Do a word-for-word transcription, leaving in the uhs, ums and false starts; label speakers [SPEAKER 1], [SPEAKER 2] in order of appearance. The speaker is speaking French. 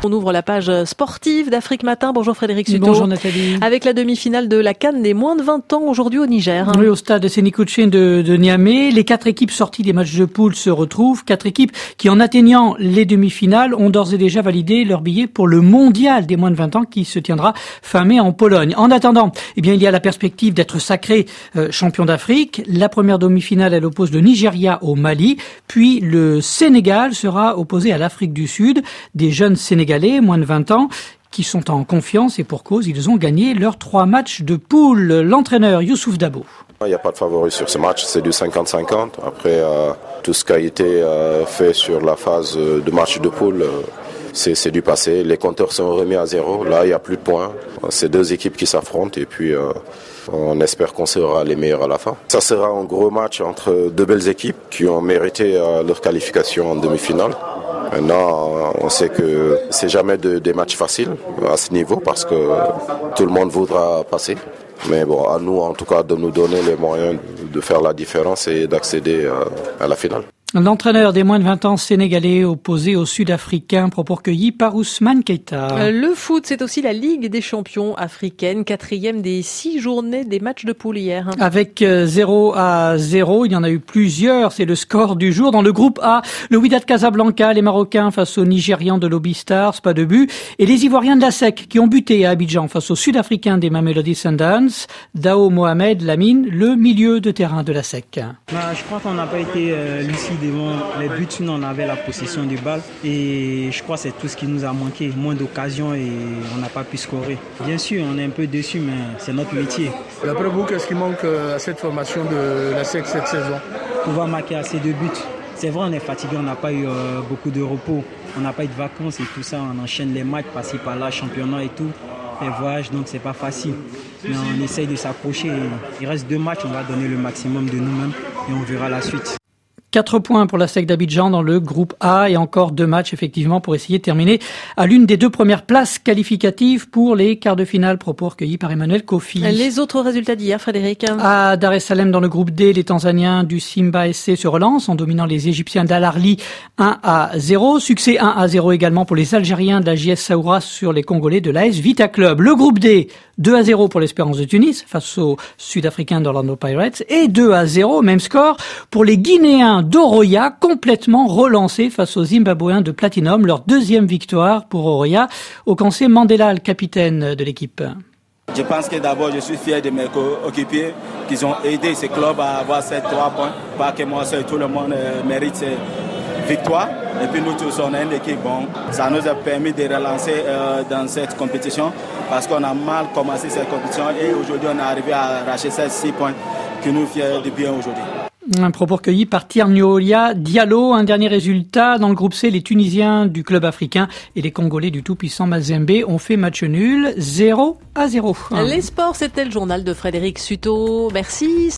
[SPEAKER 1] On ouvre la page sportive d'Afrique Matin. Bonjour Frédéric Suto.
[SPEAKER 2] Bonjour Nathalie.
[SPEAKER 1] Avec la demi-finale de la CAN des moins de vingt ans aujourd'hui au Niger.
[SPEAKER 2] Oui, au stade Séné-Kouché de, de Niamey. Les quatre équipes sorties des matchs de poule se retrouvent. Quatre équipes qui, en atteignant les demi-finales, ont d'ores et déjà validé leur billet pour le mondial des moins de vingt ans qui se tiendra fin mai en Pologne. En attendant, eh bien, il y a la perspective d'être sacré euh, champion d'Afrique. La première demi-finale, elle oppose le Nigeria au Mali. Puis le Sénégal sera opposé à l'Afrique du Sud. Des jeunes Sénégalais, moins de vingt ans, qui sont en confiance et pour cause, ils ont gagné leurs trois matchs de poule. L'entraîneur Youssouf Dabo.
[SPEAKER 3] Il n'y a pas de favori sur ce match, c'est du cinquante cinquante. Après, euh, tout ce qui a été euh, fait sur la phase de match de poule, euh, c'est, c'est du passé. Les compteurs sont remis à zéro. Là, il n'y a plus de points. C'est deux équipes qui s'affrontent et puis euh, on espère qu'on sera les meilleurs à la fin. Ça sera un gros match entre deux belles équipes qui ont mérité euh, leur qualification en demi-finale. Maintenant, on sait que c'est jamais de, des matchs faciles à ce niveau parce que tout le monde voudra passer. Mais bon, à nous en tout cas de nous donner les moyens de faire la différence et d'accéder à la finale.
[SPEAKER 2] L'entraîneur des moins de vingt ans sénégalais opposé aux Sud-Africains, propos recueillis par Ousmane Keita.
[SPEAKER 1] Le foot, c'est aussi la Ligue des champions africaine, quatrième des six journées des matchs de poule hier.
[SPEAKER 2] Avec zéro à zéro, il y en a eu plusieurs, c'est le score du jour. Dans le groupe A, le Wydad Casablanca, les Marocains face aux Nigérians de l'Obi Stars, pas de but. Et les Ivoiriens de la S E C qui ont buté à Abidjan face aux Sud-Africains des Mamelody Sundowns. Dao Mohamed Lamine, le milieu de terrain de la S E C.
[SPEAKER 4] Bah, je crois qu'on n'a pas été euh, lucide. Les buts, nous on avait la possession du bal et je crois que c'est tout ce qui nous a manqué, moins d'occasions et on n'a pas pu scorer. Bien sûr, on est un peu déçus, mais c'est notre métier.
[SPEAKER 5] D'après vous, qu'est-ce qui manque à cette formation de la S E C cette saison?
[SPEAKER 4] Pouvoir marquer assez de buts. C'est vrai, on est fatigué, on n'a pas eu euh, beaucoup de repos, on n'a pas eu de vacances et tout ça, on enchaîne les matchs par-ci par-là, championnat et tout. Les voyages, donc c'est pas facile. Mais on essaye de s'approcher. Il reste deux matchs, on va donner le maximum de nous-mêmes et on verra la suite.
[SPEAKER 2] Quatre points pour la S E C d'Abidjan dans le groupe A et encore deux matchs effectivement pour essayer de terminer à l'une des deux premières places qualificatives pour les quarts de finale, propos recueillis par Emmanuel Kofi.
[SPEAKER 1] Les autres résultats d'hier, Frédéric?
[SPEAKER 2] À Dar es Salaam dans le groupe D, les Tanzaniens du Simba S C se relancent en dominant les Égyptiens d'Al Ahly un à zéro. Succès un à zéro également pour les Algériens de la J S Saoura sur les Congolais de l'A S Vita Club. Le groupe D, deux à zéro pour l'Espérance de Tunis face aux Sud-Africains d'Orlando Pirates et deux à zéro, même score pour les Guinéens d'Oroya, complètement relancés face aux Zimbabwéens de Platinum. Leur deuxième victoire pour Oroya. Okansé Mandela, le capitaine de l'équipe.
[SPEAKER 6] Je pense que d'abord je suis fier de mes coéquipiers qui ont aidé ce club à avoir ces trois points. Pas que moi seul, tout le monde mérite ces victoires. Et puis nous tous on est une équipe. Bon, ça nous a permis de relancer euh, dans cette compétition parce qu'on a mal commencé cette compétition et aujourd'hui on est arrivé à arracher ces six points qui nous font du bien aujourd'hui.
[SPEAKER 2] Un propos recueilli par Tiernolia Diallo. Un dernier résultat. Dans le groupe C, les Tunisiens du club africain et les Congolais du tout-puissant Mazembe ont fait match nul zéro à zéro.
[SPEAKER 1] Les sports, c'était le journal de Frédéric Suto. Merci.